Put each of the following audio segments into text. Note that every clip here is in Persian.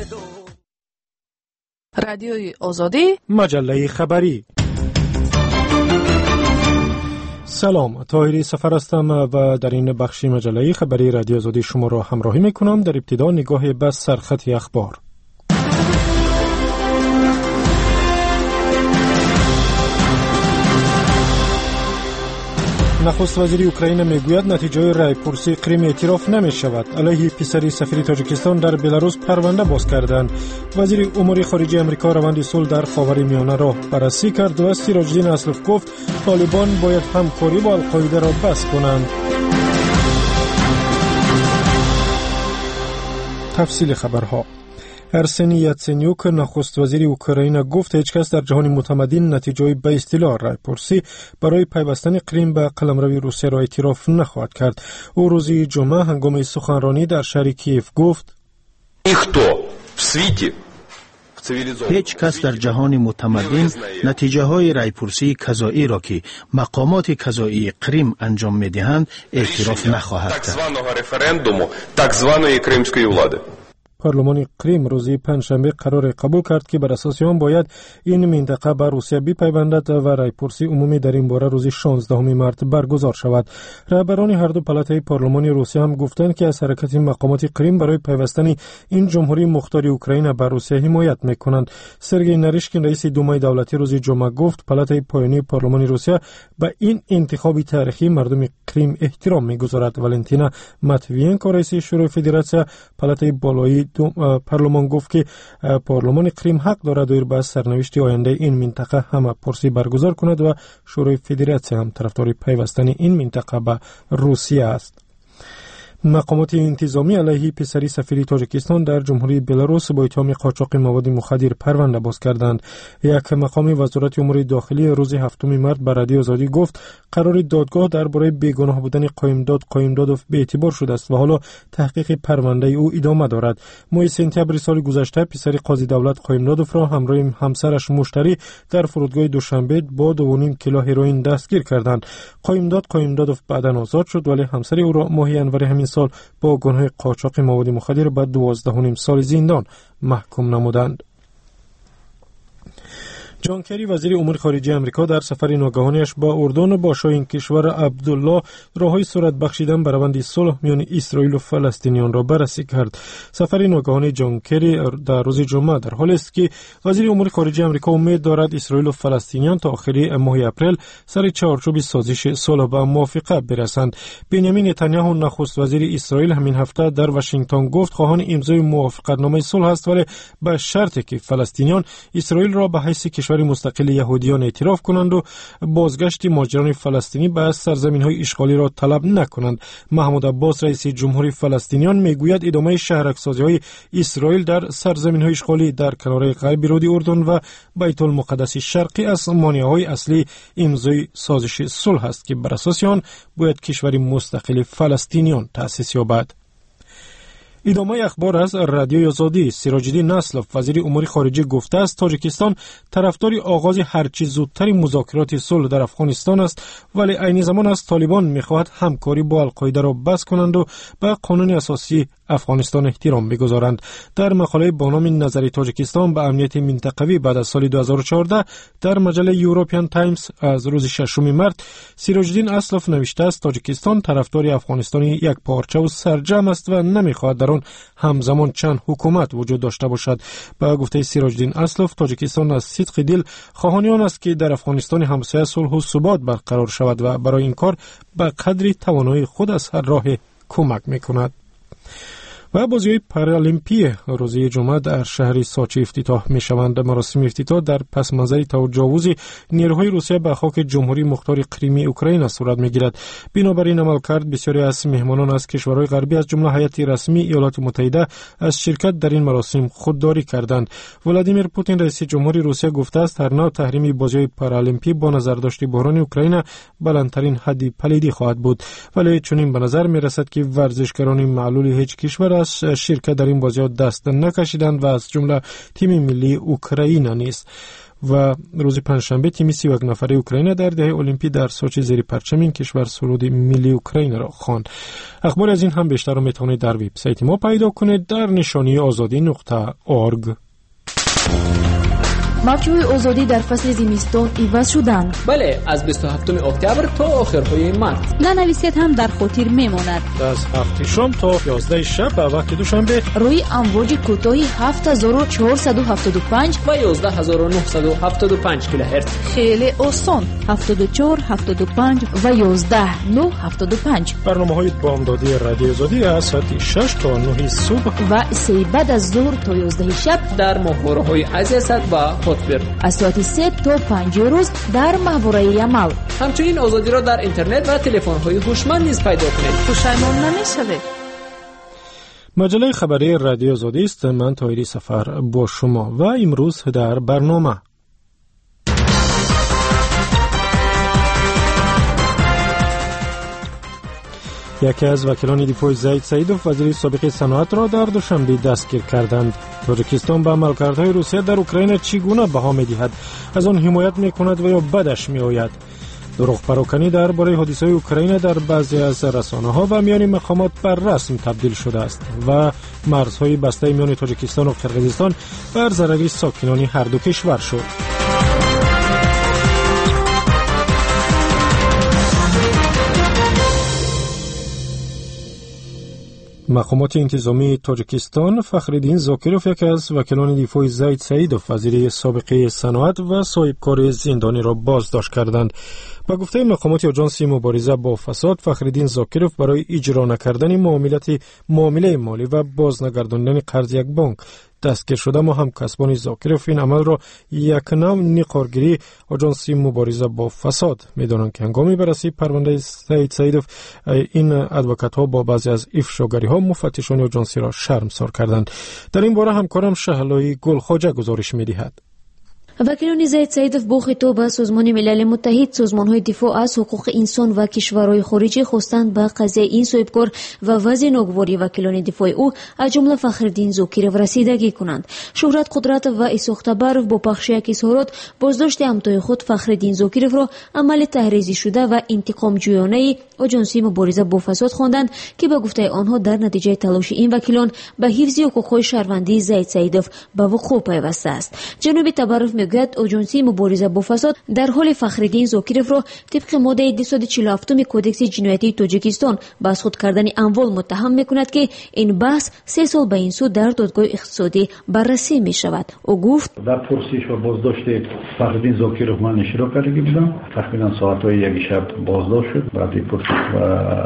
رادیوی آزادی، مجله خبری. سلام، طاهری سفر هستم و در این بخش مجله خبری رادیو آزادی شما را همراهی میکنم. در ابتدا نگاهی به سرخط اخبار. نخست وزیر اوکراین میگوید نتیجه رای پرسی کریم اعتراف نمی شود. علیه پسری سفیر تاجیکستان در بلاروس پرونده باز کردند. وزیر امور خارجه آمریکا روند صلح در خاورمیانه را بررسی کرد و سیراج الدین اسلف گفت طالبان باید همکاری با القاعده را بس کنند. تفصیل خبرها. ارسنی یاتسنیوک نخست وزیر اوکراین گفت هیچ کس در جهان متمدن نتیجه به اصطلاح رای پرسی برای پیوستن کریم به قلمرو روسیه را اعتراف نخواهد کرد. او روز جمعه هنگام سخنرانی در شهر کیف گفت هیچ کس در جهان متمدن نتیجه های رای پرسی قضایی را که مقامات قضایی کریم انجام می دهند اعتراف نخواهد کرد. پارلمان کریم روزی پنجشنبه قرار قبول کرد که بر اساس آن باید این منطقه به روسیه بپیوندد و رای پرسی عمومی در این باره روز 16 مارس برگزار شود. رهبران هر دو پالاتای پارلمانی روسیه هم گفتند که از حرکت مقامات کریم برای پیوستن این جمهوری مختار اوکراین به روسیه حمایت میکنند. سرگئی نریشکین رئیس دومای دولتی روز جمعه گفت پالاتای پایانی پارلمان روسیه به این انتخاب تاریخی مردم کریم احترام میگذارد. والنتینا ماتوینکو رئیس شورای فدراسیون پالاتای بالایی پارلمان گفت که پارلمان کریم حق دارد دایر به سرنوشت آینده این منطقه همه پرسی برگزار کند و شورای فدراسیون هم طرفدار پیوستن این منطقه به روسیه است. مقامات انتظامی علیه پسری سفیر تاجیکستان در جمهوری بلاروس با اتهام قاچاق مواد مخدر پرونده باز کردند. یک مقام وزارت امور داخلی روز 7 مارس به رادیو آزادی گفت قرار دادگاه درباره بیگناه بودن قایمدادوف به اعتبار شده است و حالا تحقیق پرونده او ادامه دارد. ماه سپتامبر سال گذشته پسر قاضی دولت قایمدادوف را همراه همسرش مشتری در فرودگاه دوشنبه با 2.5 کیلو هروئین دستگیر کردند. قایمدادوف بعداً آزاد شد ولی همسر او را ماه ینور همین سال با گناه قاچاق مواد مخدر به 12.5 سال زندان محکوم نمودند. جان کری وزیر امور خارجه آمریکا در سفر ناگهانیش با اردن با شاه این کشور عبدالله راههای صورت بخشیدن به روند صلح میان اسرائیل و فلسطینیان را بررسی کرد. سفر ناگهانی جان کری در روز جمعه در حالی است که وزیر امور خارجه آمریکا امید دارد اسرائیل و فلسطینیان تا آخر ماه اپریل سر چارچوب سازش صلح به موافقه برسند. بنیامین نتانیاهو نخست وزیر اسرائیل همین هفته در واشنگتن گفت خواهان امضای موافقتنامه صلح است ولی به شرطی که فلسطینیان اسرائیل را به حیث کشور مستقل یهودیان اعتراف کنند و بازگشت مهاجران فلسطینی به سرزمین‌های اشغالی را طلب نکنند. محمود عباس رئیس جمهوری فلسطینیان میگوید ادامه شهرک‌سازی‌های اسرائیل در سرزمین‌های اشغالی در کنار غربی رود اردن و بیت المقدس شرقی از مانع‌های اصلی امضای سازش صلح است که بر اساس آن باید کشوری مستقل فلسطینیان تأسیس یابد. ادامه اخبار از رادیو آزادی. سیراج الدین اسلف وزیر امور خارجه گفته است تاجیکستان طرفدار آغاز هرچه زودتر مذاکرات صلح در افغانستان است ولی عین زمان از طالبان می‌خواهد همکاری با القاعده را بس کنند و به قانون اساسی افغانستان احترام بگذارند. در مقاله با نام نظر تاجیکستان به امنیت منطقوی بعد از سال 2014 در مجله یوروپیان تایمز از روز 6 مارس سیراج الدین اسلف نوشته است تاجیکستان طرفدار افغانستان یک پارچه و سرجم است و نمی‌خواهد در آن همزمان چند حکومت وجود داشته باشد. با گفته سیراج الدین اسلف تاجیکستان از صدق دل خواهان آن است که در افغانستان همسایه صلح و ثبات برقرار شود و برای این کار به قدری توانایی خود از هر راه کمک می‌کند. و بازی‌های پارالمپی روز جمعه در شهر سوچی افتتاح می‌شوند. مراسم افتتاح در پس منظر تجاوز نیروهای روسیه به خاک جمهوری مختار کریمی اوکراین صورت می‌گیرد. بنابراین عملکرد بسیاری از مهمانان از کشورهای غربی از جمله هیئت رسمی ایالات متحده از شرکت در این مراسم خودداری کردند. ولادیمیر پوتین رئیس جمهوری روسیه گفته است هر نوع تحریم بازی‌های پارالمپی با نظرداشت بحران اوکراین بلندترین حد پلیدی خواهد بود. ولی چنین به نظر می‌رسد که ورزشکاران معلول هیچ کشور از شرکت در این بازی‌ها دست نکشیدند و از جمله تیم ملی اوکراین نیز. و روز پنجشنبه تیم 31 نفره اوکراین در دهه المپی در سوچی زیر پرچم این کشور سرود ملی اوکراین را خواند. اخبار از این هم بیشتر را میتونید در وبسایت ما پیدا کنید در نشانی azadi.org. موجهای آزادی در فصل زمستان عوض شدند. بله، از 27 اکتبر تا آخرهای مارس. ننویسید هم در خاطر میماند. از 7 شام تا 11 شب به وقت دوشنبه روی امواج کوتاه 7475 و 11975 کیلوهرتز. خیلی آسان. 74 75 و 11 975. برنامه‌های بامدادی رادیو آزادی از ساعت 6 تا 9 صبح و 3 بعد از ظهر تا 11 شب در ماهواره‌های عزیزت و از ساعت 3 تا 5 روز در ماهواره یمل. همچنین آزادی را در اینترنت و تلفن‌های هوشمند نیز پیدا کنید. پشیمان نمی‌شوید. مجله خبری رادیو آزادی است. من طاهری سفر با شما و امروز در برنامه یکی از وکیلان دفاع زید سیدوف وزیر سابق صنعت را در دوشنبه دستگیر کردند. تاجیکستان به عملکردهای روسیه در اوکراین چگونه بها می‌دهد؟ از آن حمایت می‌کند و یا بدش می‌آید؟ دروغ پراکنی درباره حادثه اوکراین در بعضی از رسانه‌ها و میان مقامات بر رسم تبدیل شده است و مرزهای بسته میان تاجیکستان و قرقیزستان بر ضرر ساکنان هر دو کشور شد. مقامات انتظامی تاجیکستان فخرالدین زاکیروف یکی از وکیلان دفاع زید سیدوف وزیر سابق صنعت و صاحبکار زندانی را بازداشت کردند. با گفته مقامات آژانس مبارزه با فساد، فخرالدین زاکیروف برای اجرا نکردن معامله مالی و بازنگرداندن قرض یک بانک دستگیر شده. ما هم کسبان زاکیروف این عمل را یک نوع نقارگیری آژانس مبارزه با فساد می‌دانند که هنگام بررسی پرونده زید سیدوف این ادوکات ها با بعضی از افشاگری ها مفتشان آژانس را شرمسار کردند. در این باره همکارم شهلایی گلخواجه گزارش می‌دهد. وکیلان زید سیدوف با خطاب به سازمان ملل متحد، سازمان‌های دفاع از حقوق انسان و کشورهای خارجی خواستند به قضیه این صاحبکار و وضع ناگواری وکیلان دفاع او از جمله فخرالدین زاکیروف رسیدگی کنند. شهرت قدرت و اسحاق تبارف با پخش یک اظهارات بازداشت همتای خود فخرالدین زاکیروف را عمل تحریزی شده و انتقام جویانه آژانس مبارزه با فساد خواندند که به گفته آنها در نتیجه تلاش این وکیلان به حفظ حقوق‌های شهروندی زید سیدوف به وقوع پیوسته است. جناب تبارف میگوید آژانس مبارزه با فساد در حال فخرالدین زاکیروف را طبق ماده 247 کودکس جنایتی تاجیکستان به خود کردن اموال متهم میکند که این بحث 3 سال به این سو در دادگاه اقتصادی بررسی می شود. او گفت در پرسش و بازداشت فخرالدین زاکیروف من اشتراک کرده بودم. تقریبا ساعت‌های یک شب بازداشت شد. بعد پرسش و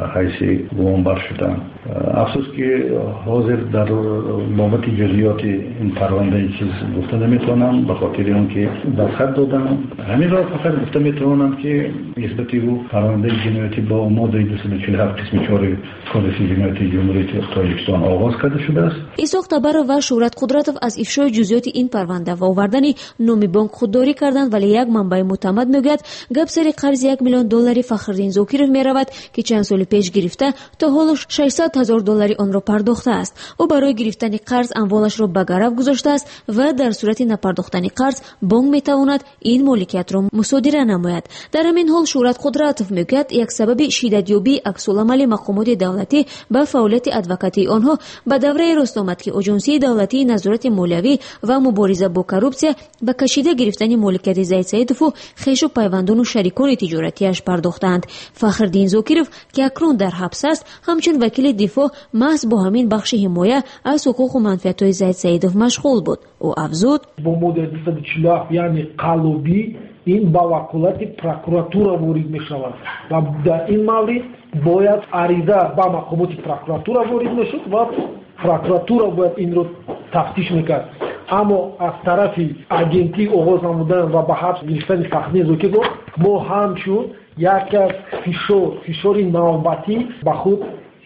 حیث گمان بر شدم. افسوس که حاضر در بابت جزئیات این پرونده چیز گفته نمیتونم به خاطر اون که دستخط دادم. همین را فقط گفته میتونم که نسبت او پرونده جنایتی با ماده 247 قسم 4 کودکس جنایتی جمهوری تاجیکستان آغاز کرده شده است. اسحاق تبارف و شهرت قدرتوف از افشای جزئیات این پرونده و آوردن نام بانک خودداری کردند، ولی یک منبع معتمد میگوید گپ سر قرض 1 میلیون دلاری فخرالدین زاکیروف میرود که چند سال پیش گرفته تا حالا 600,000 دلاری آن را پرداخته است. او برای گرفتن قرض اموالش را به گرو گذاشته است و در صورت نپرداختن قرض بانک میتواند این مالکیت را مصادره نماید. در همین حال شهرت قدرتوف میگوید یک سبب شدتیابی عکس‌العمل مقامات دولتی به فعالیت ادوکاتی آنها به دوره راست آمد که آژانس دولتی نظارت مالیوی و مبارزه با کروپسیا به کشیده گرفتن مالکیت زید سیدوف و خویش و پیوندان و شریکان تجارتیش پرداختند. فخرالدین زاکیروف که اکنون در حبس است، همچون وکیل دفاع محض با همین بخش حمایت از حقوق و منفعت‌های زید سیدوف مشغول بود. او افزود با ماده 247 یعنی قلبی این با وکالت پروکراتورا وارد می شود و در این مورد باید عریضه با مقامات پروکراتورا وارد می شد و پروکراتورا باید این رو تفتیش میکرد. اما از طرف اجنتی آغاز نمودن و به حبس گرفتن فخرالدین زاکیروف ما همچون یک از فشار نوبتی به خود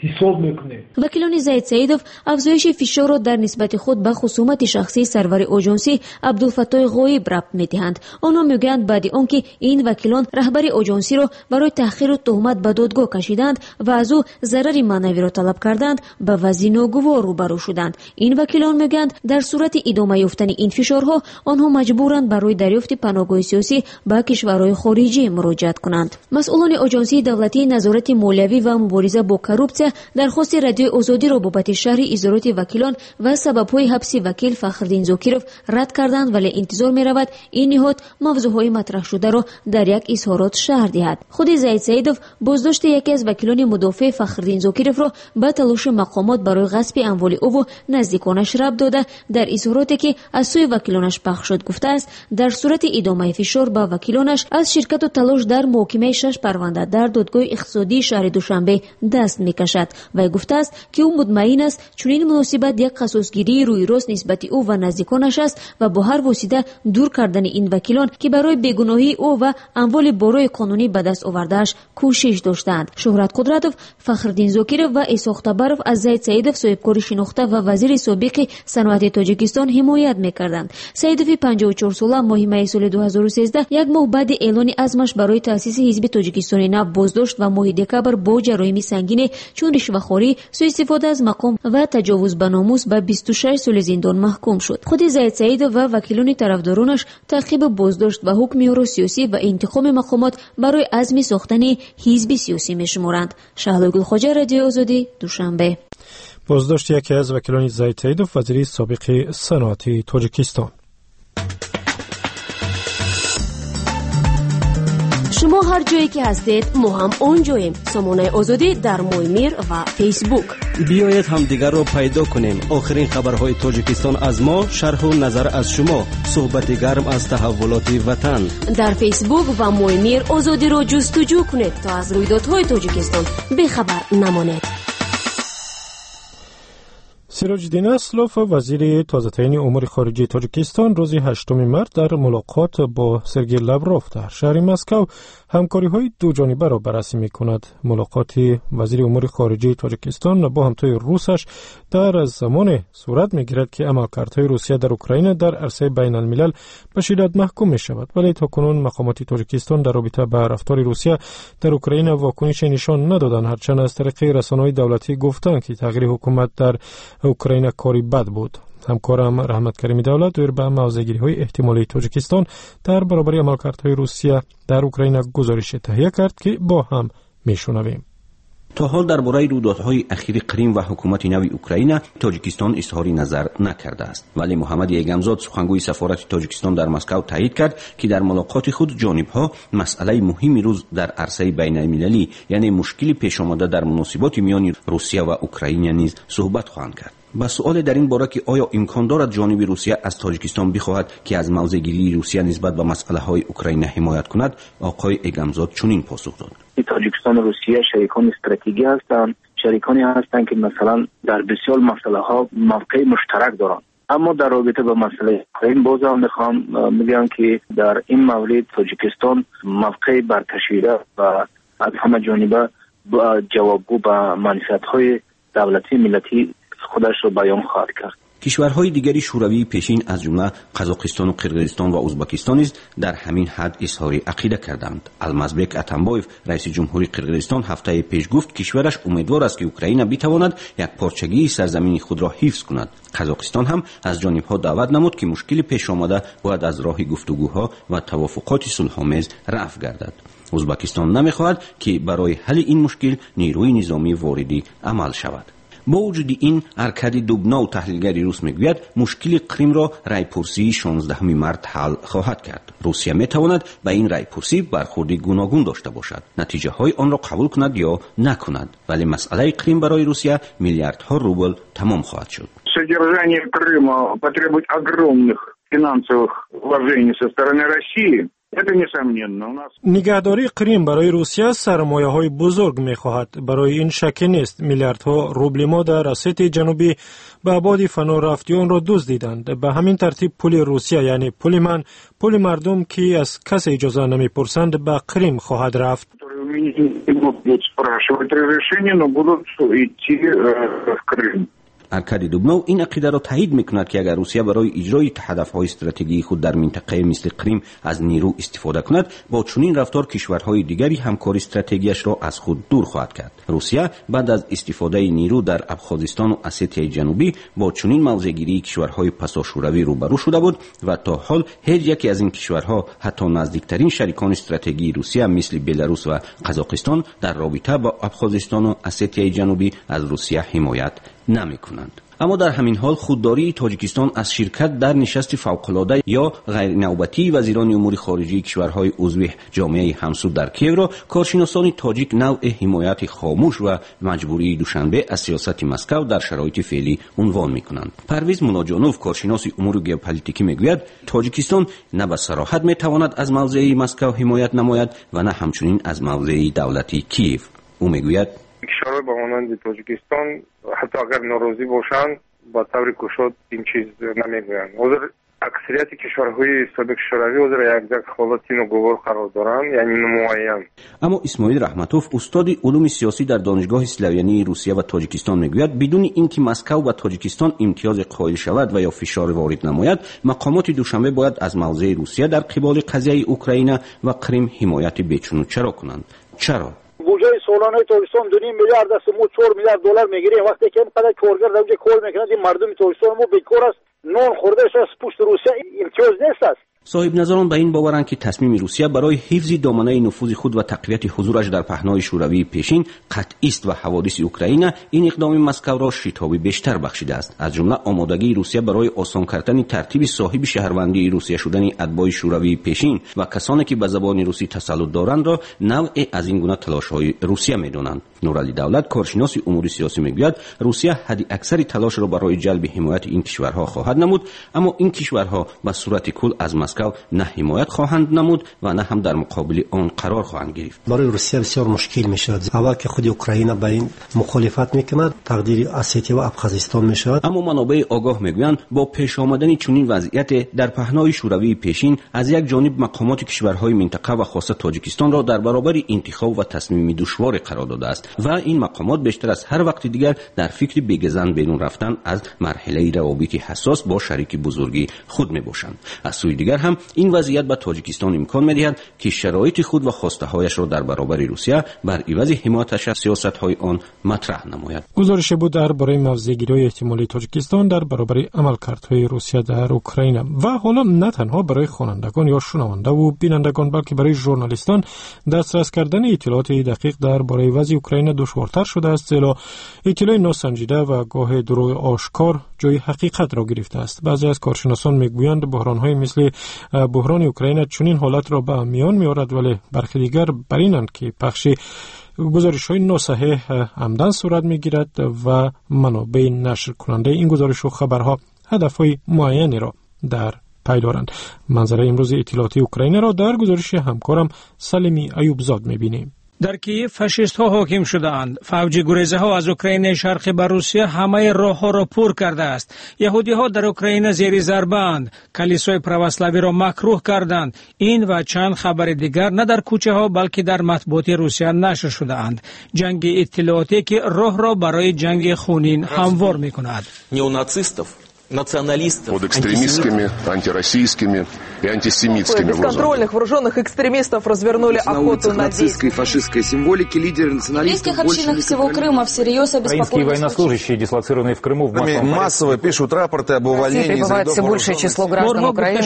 حساب میکنه. وکیلان زید سعیدوف افزایش فشار را در نسبت خود به خصومت شخصی سرور آژانسی عبدالفتاح غایب ربط میدهند. آنها میگویند بعد آنکه این وکیلان رهبر آژانسی را برای تحقیر و تهمت به دادگاه کشیدند و از او ضرر معنوی را طلب کردند، به وضع ناگوار روبرو شدند. این وکیلان میگویند در صورت ادامه یافتن این فشارها آنها مجبورند برای دریافت پناهگاه سیاسی به کشورهای خارجی مراجعت کنند. مسئولان آژانسی دولتی نظارت مالیوی و مبارزه با کروپسیا درخواست رادیوی آزادی را بابت شرح اظهارات وکیلان و سبب‌های حبس وکیل فخرالدین زاکیروف رد کردند، ولی انتظار می‌رود این نهاد موضوعهای مطرح شده را در یک اظهارات شرح دهد. خود زید سعیدوف بازداشت یکی از وکیلان مدافع فخرالدین زاکیروف را به تلاش مقامات برای غصب اموال او و نزدیکانش ربط داده در اظهاراتی که از سوی وکیلانش پخش شد گفته است در صورت ادامه فشار به وکیلانش از شرکت و تلاش در محاکمه 6 پرونده در دادگاه اقتصادی شهر دوشنبه دست می‌کشد و گفته است که او مطمئن است چنین مناسبت یک قصاصگیری روی راست نسبت او و نزدیکانش است و با هر وسیله دور کردن این وکیلان که برای بیگناهی او و اموال برای قانونی به دست آورده‌اش کوشش داشتند. شهرت قدرتوف، فخرالدین زاکیروف و اسحاق تبروف از زید سعیدوف صاحبکاری شناخته و وزیر سابق صنعت تاجیکستان حمایت می‌کردند. سعیدوف 54 ساله ماه می سال 2013 یک ماه بعد اعلان عزمش برای تأسیس حزب تاجیکستان نو بازداشت و ماه دکبر با جرایم سنگین چون رشوه‌خواری، سوء استفاده از مقام و تجاوز به ناموس به 26 سال زندان محکوم شد. خود زید سعیدوف و وکیلان طرفدارانش تعقیب بازداشت و حکم یورو سیاسی و انتخاب مقامات برای عزم ساختن حزب سیاسی می‌شمارند. شهلا گلخواجه، رادیو آزادی، دوشنبه. بازداشت یکی از وکیلان زید سعیدوف، وزیر سابق صنعت تاجیکستان. شما هر جایی که هستید ما هم اونجاییم. سامانه آزادی در مویمیر و فیسبوک. بیایید هم دیگر رو پیدا کنیم. آخرین خبرهای تاجیکستان از ما، شرح و نظر از شما، صحبت گرم از تحولات وطن. در فیسبوک و مویمیر آزادی رو جستجو کنید تا از رویدادهای تاجیکستان بیخبر نمانید. سیراج‌الدین اسلوف، وزیر تازه‌ترین امور خارجه تاجیکستان، روز 8 مارس در ملاقات با سرگئی لاوروف در شهر مسکو همکاری‌های دوجانبه را بررسی می‌کند. ملاقات وزیر امور خارجه تاجیکستان با همتای روسش در زمان صورت می‌گیرد که عملکردهای روسیه در اوکراین در عرصه بین الملل به شدت محکوم می‌شود، ولی تاکنون مقامات تاجیکستان در رابطه با رفتار روسیه در اوکراین واکنش نشان ندادند، هرچند از طریق رسانه‌های دولتی گفتند که تغییر حکومت در اوکراین کاری بد بود. همکارم رحمت کریمی دولت در به موضع‌گیری‌های احتمالی تاجیکستان در برابر عملکردهای روسیه در اوکراین گزارش تهیه کرد که با هم میشنویم. تا حال درباره رویدادهای اخیر کریم و حکومت نو اوکراین تاجیکستان اظهار نظر نکرده است، ولی محمد یگمزاد، سخنگوی سفارت تاجیکستان در مسکو، تایید کرد که در ملاقات خود جانب‌ها مسئله مهمی روز در عرصه بین‌المللی، یعنی مشکل پیش آمده در مناسبات میان روسیه و اوکراین نیز صحبت خواهند کرد. با سؤال در این باره که آیا امکان دارد جانب روسیه از تاجیکستان بخواهد که از موضع‌گیری روسیه نسبت به مسئله‌های اوکراین حمایت کند، آقای یگمزاد چنین پاسخ داد: تاجیکستان و روسیه شریکان استراتژیکی هستند، شریکانی هستند که مثلا در بسیار مسائل‌ها موقع مشترک دارند. اما در رابطه با مسئله اوکراین باز هم میخوام میگم که در این مورد تاجیکستان موقع برکشیده و از همه جانبه جوابگو به منفعت‌های دولتی ملتی خودش را بیان خواهد کرد. کشورهای دیگری شوروی پیشین از جمله قزاقستان و قرقیزستان و ازبکستان نیز در همین حد اظهار عقیده کردند. المازبک اتمبایف، رئیس جمهوری قرقیزستان، هفته پیش گفت کشورش امیدوار است که اوکراین بتواند یک پارچگی سرزمین خود را حفظ کند. قزاقستان هم از جانبها دعوت نمود که مشکل پیش آمده باید از راه گفتگوها و توافقات صلح‌آمیز رفع گردد. ازبکستان نمی‌خواهد که برای حل این مشکل نیروی نظامی واردی عمل شود. با وجود این، ارکادی دوبناو، تحلیلگر روس، میگوید مشکل کریم را رایپرسی 16 مارس حل خواهد کرد. روسیه میتواند به این رایپرسی برخوردی گوناگون داشته باشد، نتیجه های آن را قبول کند یا نکند، ولی مسئله کریم برای روسیه میلیاردها روبل تمام خواهد شد. Содержание Крыма потребует огромных финансовых вложений со стороны России. نگهداری کریم برای روسیه سرمایه‌های بزرگ می‌خواهد. برای این شکی نیست. میلیاردها روبل ما در اسیت جنوبی به آباد فنا رفتی آن را دزدیدند. به همین ترتیب پول روسیه، یعنی پول من، پول مردم که از کس اجازه نمی‌پرسند، به کریم خواهد رفت. не будут спрашивать разрешение, но будут идти в Крым. ارکادی دوبنو این عقیده را تایید میکند که اگر روسیه برای اجرای هدفهای استراتژیکی خود در منطقه مثل کریم از نیرو استفاده کند، با چنین رفتار کشورهای دیگری همکاری استراتژیش را از خود دور خواهد کرد. روسیه بعد از استفاده نیرو در ابخازستان و اسیای جنوبی با چنین موضع‌گیری کشورهای پسا شوروی روبرو شده بود و تا حال هیچ یکی از این کشورها حتی نزدیکترین شریکان استراتژیکی روسیه مثل بلاروس و قزاقستان در رابطه با ابخازستان و اسیای جنوبی از روسیه حمایت نمی‌کنند. اما در همین حال خودداری تاجیکستان از شرکت در نشست فوق‌العاده یا غیر نوبتی وزیران امور خارجه کشورهای عضو جامعه همسود در کیف را کارشناسان تاجیک نوع حمایت خاموش و مجبوری دوشنبه از سیاست مسکو در شرایط فعلی عنوان می‌کنند. پرویز مناجانوف کارشناس امور ژئوپلیتیکی میگوید تاجیکستان نه به صراحت میتواند از موضع مسکو حمایت نماید و نه همچنین از موضع دولتی کیف. او میگوید کشورهای با مانند تاجیکستان حتی اگر ناراضی باشند با طور گشاد این چیز نمیگویند. حاضر اکثریت کشورهای سابق شوروی حاضر یک حالتی ناگوار قرار دارند، یعنی معین. اما اسماعیل رحمتوف استاد علوم سیاسی در دانشگاه اسلاویانی روسیه و تاجیکستان میگوید بدون اینکه مسکو و تاجیکستان امتیاز قائل شود و یا فشار وارد نماید، مقامات دوشنبه باید از موضع روسیه در قبال قضیه اوکراین و کریم حمایت بیچون و چرا کنند. چرا؟ بودجه سالانه تاجیکستان 2.5 میلیارد است، ما 4 میلیارد دلار میگیریم. وقتی که اینقدر کارگر در اونجا کار میکنند، این مردم تاجیکستان ما بیکار است، نون خوردهش از پشت روسیه امتیاز نیست است. صاحب نظران به این باورند که تصمیم روسیه برای حفظ دامنه نفوذ خود و تقویت حضورش در پهنای شوروی پیشین قطعی است و حوادث اوکراین این اقدام مسکو را شتابی بیشتر بخشیده است. از جمله آمادگی روسیه برای آسان کردن ترتیب صاحب شهروندی روسیه شدن اتباع شوروی پیشین و کسانی که به زبان روسی تسلط دارند را نوع از این گونه تلاش‌های روسیه می‌دانند. نورعلی دولت کارشناس امور سیاسی میگوید روسیه حد اکثر تلاش را برای جلب حمایت این کشورها خواهد نمود، اما این کشورها به صورت کل از مسکو نه حمایت خواهند نمود و نه هم در مقابل آن قرار خواهند گرفت. برای روسیه بسیار مشکل میشد. اول که خود اوکراین به این مخالفت میکند، تقدیر اسیتی و ابخازستان میشد. اما منابع آگاه میگویند با پیش آمدن چنین وضعیت در پهنای شوروی پیشین، از یک جانب مقامات کشورهای منطقه و خاصه تاجیکستان را در برابر انتخاب و تصمیم دشوار قرار داده است و این مقامات بیشتر از هر وقت دیگر در فکر بیگزن بیرون رفتن از مرحله روابط حساس با شریک بزرگی خود میباشند. از سوی دیگر هم این وضعیت به تاجیکستان امکان می‌دهد که شرایط خود و خواسته‌هایش را در برابر روسیه بر عوض حمایتش از سیاست‌های آن مطرح نماید. گزارش بود درباره موضع‌گیری احتمالی تاجیکستان در برابر عملکردهای روسیه در اوکراین. و حالا نه تنها برای خوانندگان یا شنونده و بینندگان بلکه برای ژورنالیستان دسترس کردن اطلاعات دقیق درباره وضع اوکراین دشوارتر شده است، زیرا اطلاع ناسنجیده و گاه دروغ آشکار جای حقیقت را گرفته است. بعضی از کارشناسان میگویند بحران‌های مثل بحران اوکراین چنین حالت را به میان می‌آورد، ولی برخی دیگر بر اینند که پخش گزارش‌های ناصحیح عمدن صورت می‌گیرد و منابع نشر کننده این گزارش و خبرها هدف‌های معینی را در پی دارند. منظره امروز اطلاعاتی اوکراین را در گزارش همکارم سلیمی ایوبزاد می‌بینیم. در کیف فاشیست ها حاکم شدند. فوج گریزه ها از اوکراین شرقی به روسیه همه راه ها را پر کرده است. یهودی ها در اوکراین زیر ضربه اند. کلیسای پرواسلاوی را مکروه کردند. این و چند خبر دیگر نه در کوچه ها بلکه در مطبوعات روسیه نشر شده اند. جنگ اطلاعاتی که راه را برای جنگ خونین هموار می کند. националистов, под экстремистскими, антироссийскими и антисемитскими лозунгами. Бесконтрольных вооруженных экстремистов развернули охоту на нацистской и фашистской символики лидеры националистов. В еврейских общинах всего Крыма всерьез обеспокоены. Украинские военнослужащие, дислоцированные в Крыму, в массовом массово пишут рапорты об увольнении. Прибывает все большее число граждан Украины,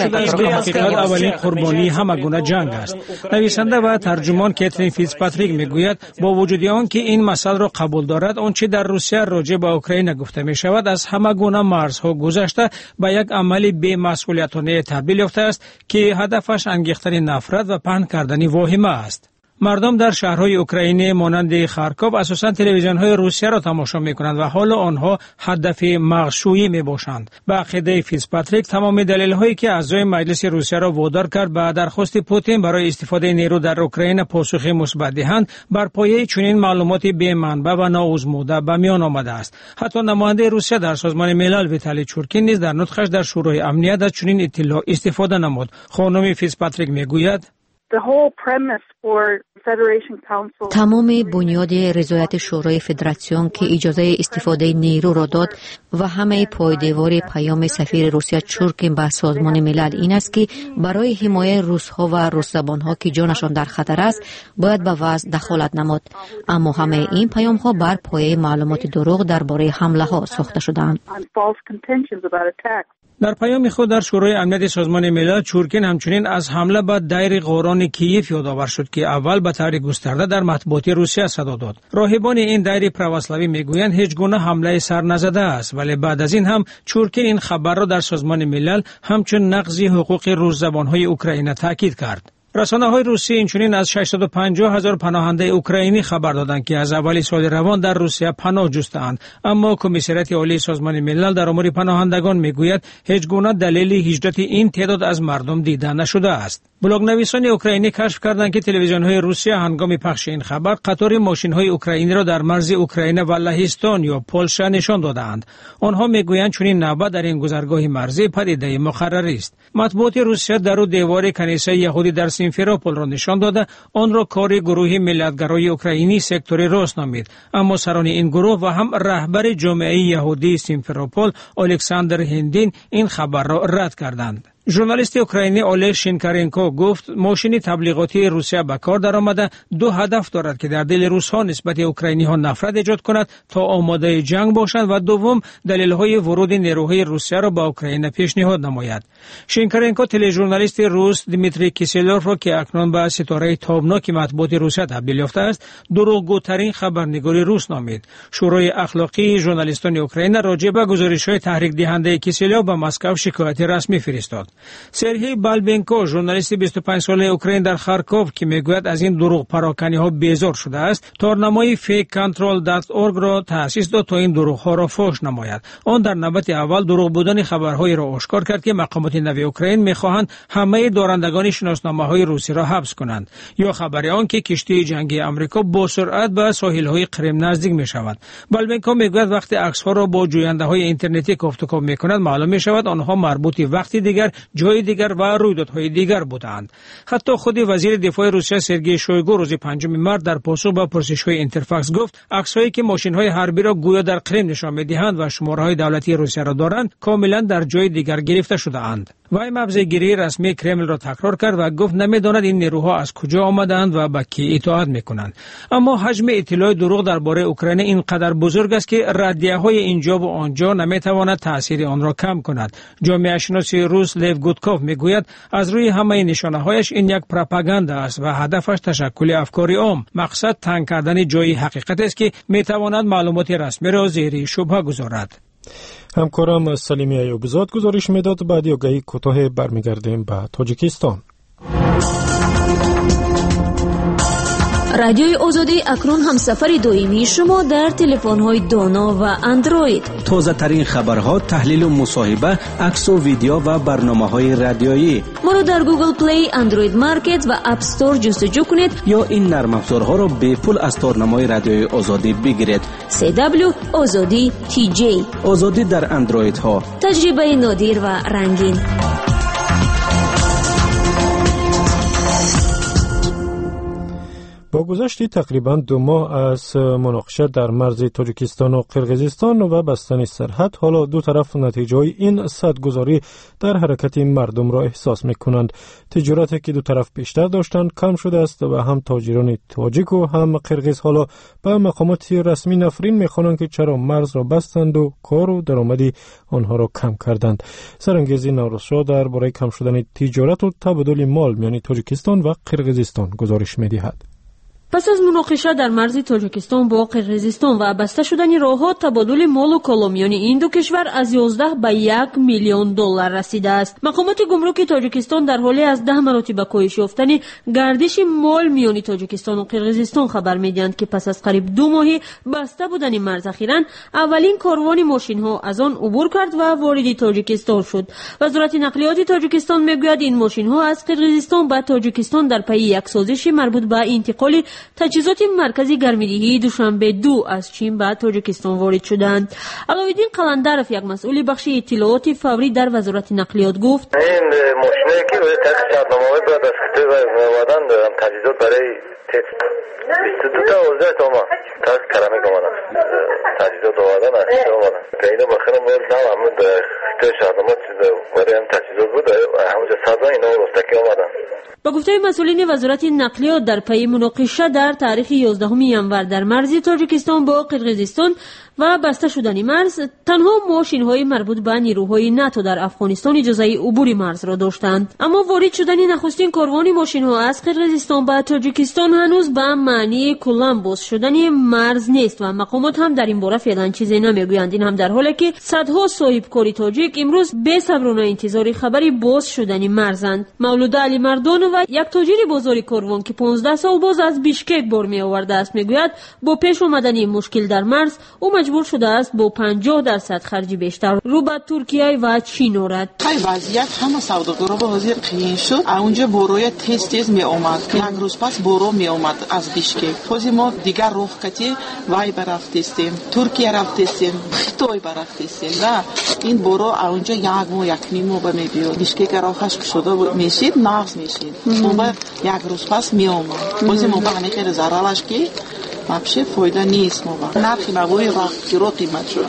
نویسنده و ترجمان کاترین فیتزپاتریک میگوید با وجود آن که این مسئله را قبول دارد، آنچه در روسیه راجع به اوکراین گفته می شود از همه گونه مرزها گذشته به یک عمل بی‌مسئولیتانه تبدیل یافته است که هدفش انگیختن نفرت و پهن کردن واهمه است. مردم در شهرهای اوکراینی مانند خارکوف اساساً تلویزیون‌های روسیه را تماشا می‌کنند و حالا آنها هدف مغشویی می‌باشند. به عقیده فیتزپاتریک تمام دلایلی که اعضای مجلس روسیه را وادار کرد به درخواست پوتین برای استفاده نیرو در اوکراین پاسخ مثبت دهند بر پایه چنین معلومات بی‌منبع و ناآزموده به میان آمده است. حتی نماینده روسیه در سازمان ملل ویتالی چورکین نیز در نطقش در شورای امنیت از چنین اطلاع استفاده نمود. خانم فیتزپاتریک میگوید تمام بنیاد رضایت شورای فدراسیون که اجازه استفاده نیرو را داد و همه پایدیوار پیام سفیر روسیه چورکین به سازمان ملل این است که برای حمایت روس‌ها و روس‌زبان‌ها که جانشان در خطر است باید به وضع دخالت نمود، اما همه این پیام‌ها بر پایه معلومات دروغ درباره حمله‌ها ساخته شده‌اند. در پیام خود در شورای امنیت سازمان ملل چورکین همچنین از حمله به دایر غوران کیف یادآور شد که اول به طور گسترده در مطبوعات روسیه صدا داد. راهبان این دایر پرواسلاوی میگویند هیچ گونه حمله سر نزده است، ولی بعد از این هم چورکین این خبر را در سازمان ملل همچون نقض حقوق روس‌زبان‌های اوکراین تاکید کرد. رسانه‌های روسی اینچنین از 650,000 پناهنده اوکراینی خبر دادند که از اول سال روان در روسیه پناه جستند، اما کمیسریت عالی سازمان ملل در امور پناهندگان میگوید هیچ گونه دلیل هجرت این تعداد از مردم دیده نشده است. بلاگ‌نویسان اوکراینی کشف کردند که تلویزیون‌های روسیه هنگام پخش این خبر قطار ماشین‌های اوکراینی را در مرز اوکراین و لهستان یا پولشا نشان دادند. آنها میگویند چنین نوبت در این گذرگاه مرزی پدیده مقرری است. مطبوعات روسیه در دیوار کنیسه یهودی در سیمفروپول را نشان داده آن را کار گروه ملیت‌گرای اوکراینی سکتور روس نامید، اما سران این گروه و هم رهبر جامعه یهودی سیمفروپول الکساندر هندین این خبر را رد کردند. ژورنالیست اوکراینی اولگ شینکارنکو گفت ماشین تبلیغاتی روسیه به کار درآمده دو هدف دارد که در دل روس‌ها نسبت اوکراینی‌ها نفرت ایجاد کند تا آماده جنگ باشند و دوم دلایل ورود نیروهای روسیه را به اوکراین پیشنهاد نماید. شینکارنکو تلویزیونالیست روس دیمیتری کیسلوف را که اکنون به ستاره تابناک مطبوعات روسیه تبدیل یافته است دروغگوترین خبرنگار روس نامید. شورای اخلاقی ژورنالیستان اوکراین راجع به گزارش‌های تحریک دهنده کیسلوف به مسکو شکایت رسمی فرستاد. سرهی بالبنکو ژورنالیست 25 ساله اوکراین در خارکوف که میگوید از این دروغ پراکنی‌ها بیزار شده است تارنمای fakecontrol.org را تأسیس داد تا این دروغ‌ها را فاش نماید. آن در نوبت اول دروغ بودن خبرهای را آشکار کرد که مقامات نوی اوکراین می‌خواهند همه دارندگان شناسنامه‌های روسی را حبس کنند یا خبر آن که کشتی جنگی آمریکا با سرعت به ساحل‌های کریم نزدیک می‌شود. بالبنکو میگوید وقتی عکس‌ها را با جوینده‌های اینترنتی کوفتکوب می‌کند معلوم می‌شود آنها مربوط وقتی دیگر جای دیگر و رویدادهای دیگر بودند. حتی خود وزیر دفاع روسیه سرگئی شویگو روز 5 مارس در پاسخ به پرسش‌های اینترفاکس گفت عکس‌هایی که ماشین‌های حربی را گویا در کریم نشان می‌دهند و شماره‌های دولتی روسیه را دارند کاملا در جای دیگر گرفته شده‌اند. وی موضع‌گیری رسمی کرمل را تکرار کرد و گفت نمی‌داند این نیروها از کجا آمدند و به کی اطاعت می‌کنند. اما حجم اطلاع دروغ درباره اوکراین اینقدر بزرگ است که ردیه‌های اینجا و آنجا نمی‌تواند تأثیر آن را کم کند. جامعه شناس روس لیو گودکوف میگوید از روی همه نشانه‌هایش این یک پروپاگاندا است و هدفش تشکل افکار عام. مقصد تنگ کردن جای حقیقت است که می‌تواند معلومات رسمی را زیر شبهه گذارد. همکارم سلیمی ایوبزاد گزارش میداد. بعد آگهی کوتاه برمیگردیم به تاجیکستان. رادیوی آزادی اکنون هم سفر دائمی شما در تلفن‌های دانا و اندروید. تازه ترین خبرها، تحلیل و مصاحبه، عکس و ویدیو و برنامه‌های رادیویی. ما را در گوگل پلی، اندروید مارکت و اپ استور جستجو کنید یا این نرم افزارها را به پول از تارنمای رادیوی آزادی بگیرید. CW آزادی TJ. آزادی در اندروید ها. تجربه نادر و رنگین. با گذشت تقریبا 2 ماه از مناقشه در مرز تاجیکستان و قرقیزستان و بستن سرحد، حالا دو طرف نتیجه این سدگذاری در حرکت مردم را احساس می‌کنند. تجارتی که دو طرف بیشتر داشتند کم شده است و هم تاجران تاجیک و هم قرقیز حالا به مقامات رسمی نفرین می‌خوانند که چرا مرز را بستند و کار و درآمدی آنها را کم کردند. سرانگیزی نوروزشاه درباره کم شدن تجارت و تبادل مال میان تاجیکستان و قرقیزستان گزارش می‌دهد. پس از مناقشه در مرز تاجیکستان با قرقیزستان و بسته شدن راه‌ها، تبادل مال و کالا میان این دو کشور از 11 به 1 میلیون دلار رسیده است. مقامات گمرک تاجیکستان در حالی از 10 مراتب کاهش یافتن گردش مال میان تاجیکستان و قرقیزستان خبر می‌دهند که پس از قریب 2 ماهی بسته بودن مرز اخیراً اولین کاروان ماشین‌ها از آن عبور کرد و وارد تاجیکستان شد. وزارت نقلیات تاجیکستان میگوید این ماشین‌ها از قرقیزستان به تاجیکستان در پی یک سازش مربوط به انتقال تجهیزات مرکزی گرمیدهی دوشنبه 2 از چین به تاجیکستان وارد شدند. علاءالدین قلندرов یک مسئول بخش اطلاعات فوری در وزارت نقلیات گفت این ماشینی که روی شرطنامه بعد از کتاب اومدن تجهیزات برای تست 22 تا وزارت توما تاس کلمه گمانه تجهیزات اومدن اومدن پیدا بخیرم بود نه همون کتاب شرطنامه برای هم تجهیزات بود همونجا سازا اینا رستکی اومدن. با گفته مسئولین وزارت نقلیات در پی مناقشه در تاریخ 11 ژانویه در مرز تاجیکستان با قرقیزستان و بسته شدن مرز تنها ماشین‌های مربوط به نیروهای ناتو در افغانستان اجازه عبور مرز را داشتند، اما وارد شدن نخستین کاروان ماشین‌ها از قرقیزستان به تاجیکستان هنوز به معنی کلاً باز شدن مرز نیست و مقامات هم در این باره فعلا چیزی نمیگویند. این هم در حالی که صدها صاحبکار تاجیک امروز بی‌صبرانه انتظار خبری باز شدن مرزند. مولود علی مردان و یک تاجر بازار کاروان که 15 سال باز از بیشکک بار می آورده است میگوید با پیش آمدن مشکل در مرز او مجبور شده است با 50% خرج بیشتر رو به ترکیه و چین آورد. خیلی وضعیت همه سوداگرها به وضعیت قیین شد. اونجا بروی تیز می اومد، یک روز پس برو می اومد از بیشکک. خود ما دیگر راه کتی وای برفتیم، ترکیه رفتیم، خیتای برفتیم و این برو اونجا یک ماه یک نیم ماه می بیاد. بیشکک راهش شده میشید ناز میشید. ما یک روز پس می اومد. بازی ما بانی خیلی زرالش که مابشه فایده نیست. ما نرخی نبوی رو قیمت شد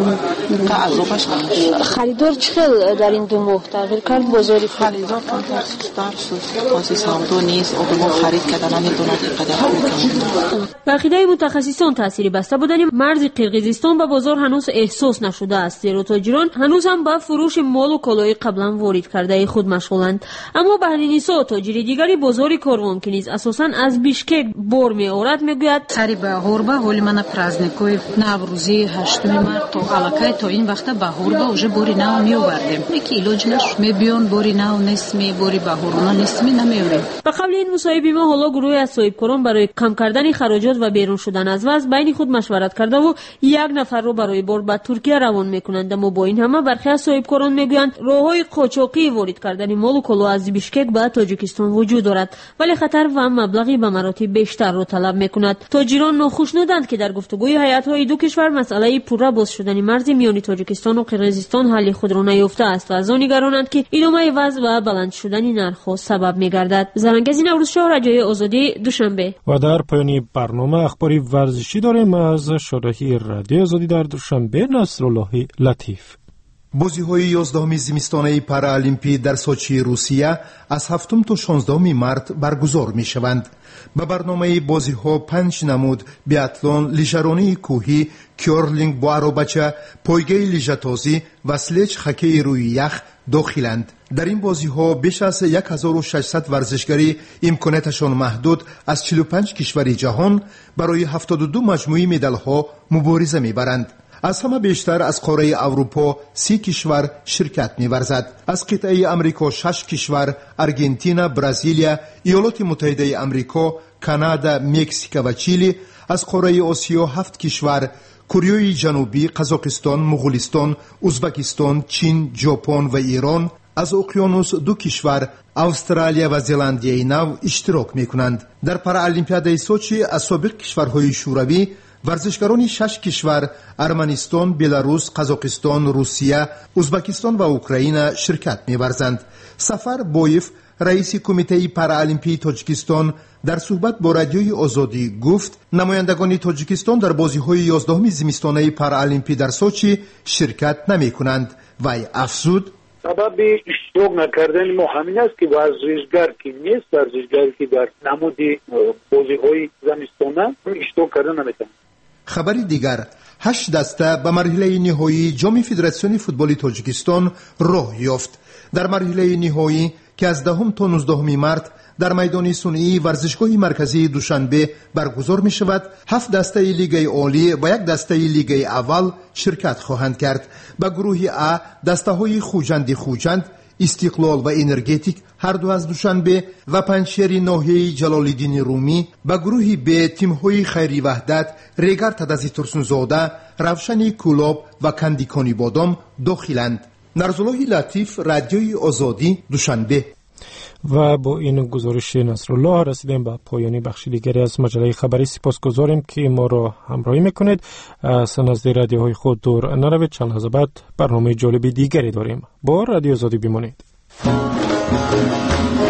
که از روپش نمید. خریدار چقدر در این 2 ماه تغییر کرد؟ بازاری خریدار کمتر شد، بازی سودا نیست. آدم خرید کردن نمیدونه قدر میکنه. به عقیده متخصصان تأثیری بسته بودن مرز قرقیزستان به بازار هنوز احساس نشده است، زیرا تاجران هنوز هم با فروش مال و کالای قبلا وارد کرده خود مشغولند. اما بهرینیسا تاجر دیگری بازار کاروان که نیز اساساً از بیشکک بار می آورد میگوید سری بهار با حالی من پرازنیکوی نوروزی 8 مارت تا الکای تا این وقت بهار با уже باری نو می آوردیم. یکی علاج نش می بیان باری نو نسمی باری بهار نسمی نمیوریم. به قبل این مصاحبه ما حالا گروه از صاحبکاران برای کم کردن خراجات و بیرون شدن از وضع بین خود مشورت کرده و یک نفر رو برای بار به ترکیه روان میکنند. اما با این همه برخی از صاحبکاران میگویند راههای قاچاقی وارد کردن مال و کالا از بیشکک به تاجیکستان وجود دارد، ولی خطر و مبلغی به مراتب بیشتر را طلب میکند. تاجران ناخوشنودند که در گفتگوی هیئت‌های دو کشور مسئله پوره باز شدن مرز میان تاجیکستان و قرقیزستان حل خود را نیافته است و از آن نگرانند که ادامه وضع و بلند شدن نرخ‌ها سبب میگردد. زرنگزی نوروزشاه رجای آزادی دوشنبه. و در پایان برنامه اخباری ورزشی داریم از شارحی رادیو آزادی در دوشنبه نصرالله لطیف. بازی‌های 11 زمستانه پارالمپی در سوچی روسیه از 7 تا 16 مارت برگزار می‌شوند. به برنامه بازی‌ها 5 نمود بیاتلون، لیژرانی کوهی، کورلینگ با آروبچه، پایگاه لیژه‌تازی و سلج هاکی روی یخ داخلند. در این بازی‌ها بیش از 1600 ورزشکاری امکاناتشان محدود از 45 کشور جهان برای 72 مجموعه مدال‌ها مبارزه می‌برند. از همه بیشتر از قاره اروپا 30 کشور شرکت می‌ورزد. از قطعه امریکا 6 کشور، ارژانتین، برزیل، ایالات متحده آمریکا، کانادا، مکزیک و چیلی. از قاره آسیا 7 کشور، کره جنوبی، قزاقستان، مغولستان، ازبکستان، چین، ژاپن و ایران. از اقیانوس 2 کشور، استرالیا و زلاندیای نو اشتراک می‌کنند. در پارالمپیادای سوچی از سابق کشورهای شوروی ورزشکاران 6 کشور ارمنستان، بلاروس، قزاقستان، روسیه، ازبکستان و اوکراین شرکت می‌ورزند. سفر بویف رئیس کمیته پارالمپی تاجیکستان در صحبت با رادیوی آزادی گفت نمایندگان تاجیکستان در بازی‌های 11 زمستانه پارالمپی در سوچی شرکت نمی‌کنند. وی افزود سبب اشتراک نکردن ما همین است که ورزشگر که نیست، ورزشگر که در نمود بازی‌های زمستانه اشتراک کردن نمی‌تواند. خبری دیگر 8 دسته به مرحله نهایی جام فدراسیون فوتبال تاجیکستان راه یافت. در مرحله نهایی که از 10 تا 19 مارت در میدان صنعی ورزشگاه مرکزی دوشنبه برگزار می شود، 7 دسته لیگ عالی و 1 دسته لیگ اول شرکت خواهند کرد. به گروه ا دسته های خوجند، استقلال و انرژتیک هر دو از دوشنبه و پنجشیر ناحیه جلال‌الدین رومی. به گروه ب تیم‌های خیری وحدت، ریگر تدازی ترسونزاده، روشنی کولاب و کندیکانی بادام داخلند. نرزالله لطیف، رادیوی آزادی، دوشنبه. و با این گزارش نصرالله رسیدیم به پایانی بخش دیگری از مجله خبری. سپاسگزاریم که ما را همراهی میکنید. نزد رادیوهای خود دور نروید، چند لحظه بعد برنامه جالب دیگری داریم. با رادیو آزادی بمانید.